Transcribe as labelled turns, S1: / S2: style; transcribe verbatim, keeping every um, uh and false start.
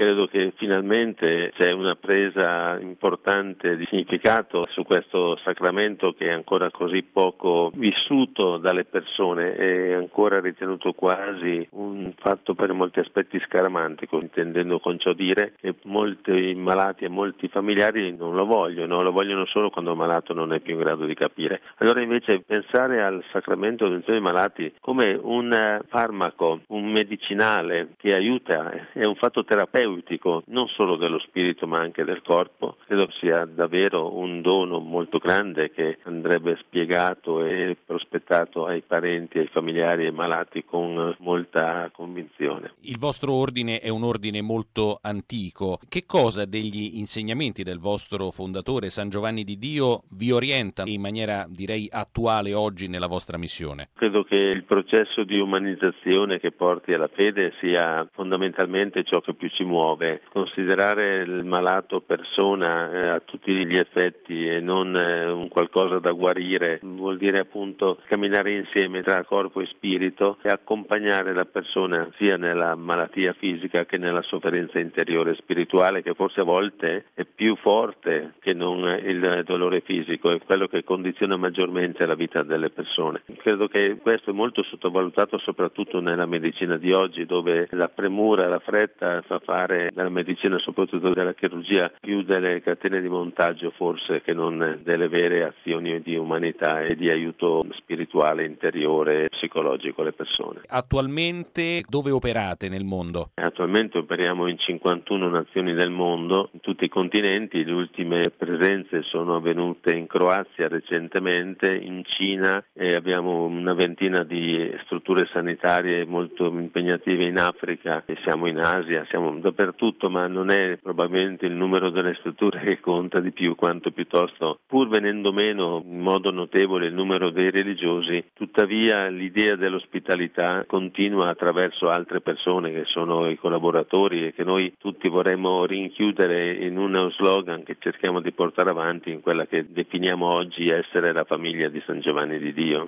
S1: credo che finalmente c'è una presa importante di significato su questo sacramento che è ancora così poco vissuto dalle persone, è ancora ritenuto quasi un fatto per molti aspetti scaramantico, intendendo con ciò dire che molti malati e molti familiari non lo vogliono, lo vogliono solo quando il malato non è più in grado di capire. Allora invece pensare al sacramento dell'unzione dei malati come un farmaco, un medicinale che aiuta, è un fatto terapeutico non solo dello spirito ma anche del corpo, credo sia davvero un dono molto grande che andrebbe spiegato e prospettato ai parenti, ai familiari e ai malati con molta convinzione.
S2: Il vostro ordine è un ordine molto antico. Che cosa degli insegnamenti del vostro fondatore San Giovanni di Dio vi orienta in maniera, direi, attuale oggi nella vostra missione?
S1: Credo che il processo di umanizzazione che porti alla fede sia fondamentalmente ciò che più ci muove. Considerare il malato persona eh, a tutti gli effetti e non eh, un qualcosa da guarire vuol dire appunto camminare insieme tra corpo e spirito e accompagnare la persona sia nella malattia fisica che nella sofferenza interiore spirituale, che forse a volte è più forte che non il dolore fisico, è quello che condiziona maggiormente la vita delle persone. Credo che questo è molto sottovalutato soprattutto nella medicina di oggi, dove la premura, la fretta fa fare della medicina, soprattutto della chirurgia, più delle catene di montaggio forse che non delle vere azioni di umanità e di aiuto spirituale, interiore e psicologico alle persone.
S2: Attualmente dove operate nel mondo?
S1: Attualmente operiamo in cinquantuno nazioni del mondo, in tutti i continenti. Le ultime presenze sono avvenute in Croazia recentemente, in Cina, e abbiamo una ventina di strutture sanitarie molto impegnative in Africa, e siamo in Asia, siamo dappertutto, ma non è probabilmente il numero delle strutture che conta di più, quanto piuttosto, pur venendo meno in modo notevole il numero dei religiosi, tuttavia l'idea dell'ospitalità continua attraverso altre persone che sono i collaboratori e che noi tutti vorremmo rinchiudere in uno slogan che cerchiamo di portare avanti in quella che definiamo oggi essere la famiglia di San Giovanni di Dio.